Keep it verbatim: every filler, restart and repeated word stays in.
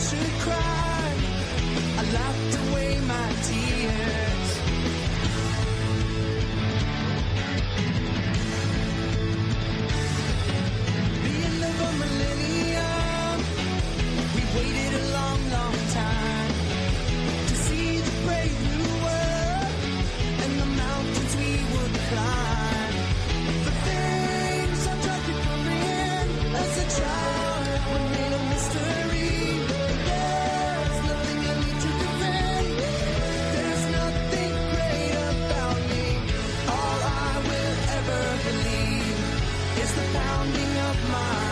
should cry. I laughed away my tears. The end of a millennium, we waited a long, long time to see the brave new world and the mountains we would climb. The things I tried to comprehend as a child remain a mystery. There's nothing I need to defend. There's nothing great about me. All I will ever believe is the pounding of my